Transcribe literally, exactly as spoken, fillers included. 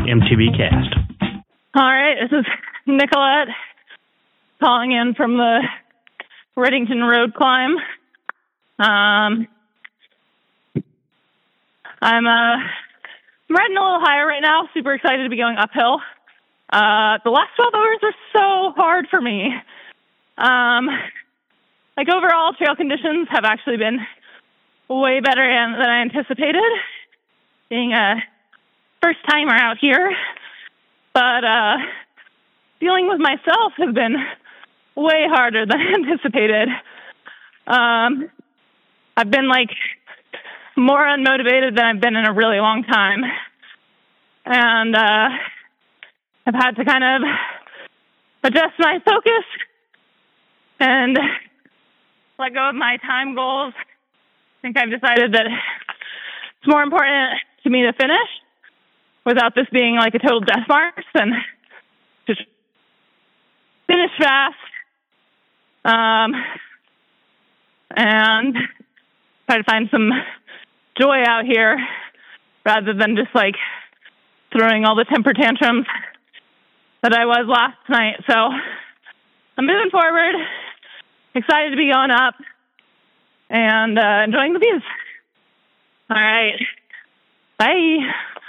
M T B Cast. All right, this is Nicolette calling in from the Reddington Road climb. Um, I'm uh, I'm riding a little higher right now. Super excited to be going uphill. Uh, the last twelve hours are so hard for me. Um, like overall, trail conditions have actually been way better than, than I anticipated. Being a first timer out here, but uh, dealing with myself has been way harder than anticipated. Um, I've been like more unmotivated than I've been in a really long time, and uh, I've had to kind of adjust my focus and let go of my time goals. I think I've decided that it's more important to me to finish without this being like a total death march than just finish fast um, and try to find some joy out here rather than just like throwing all the temper tantrums that I was last night. So I'm moving forward, excited to be going up and uh, enjoying the views. All right. Bye.